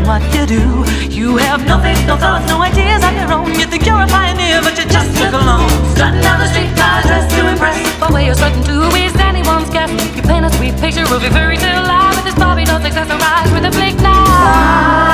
what you do. You have no faith, no thoughts, no ideas of your own. You think you're a pioneer, but you just look alone. Strutting down the street, dressed to impress. But where you're certain to is anyone's guess. You paint a sweet picture of your fairy tale life, but this Bobby no success arrives with a fake knife.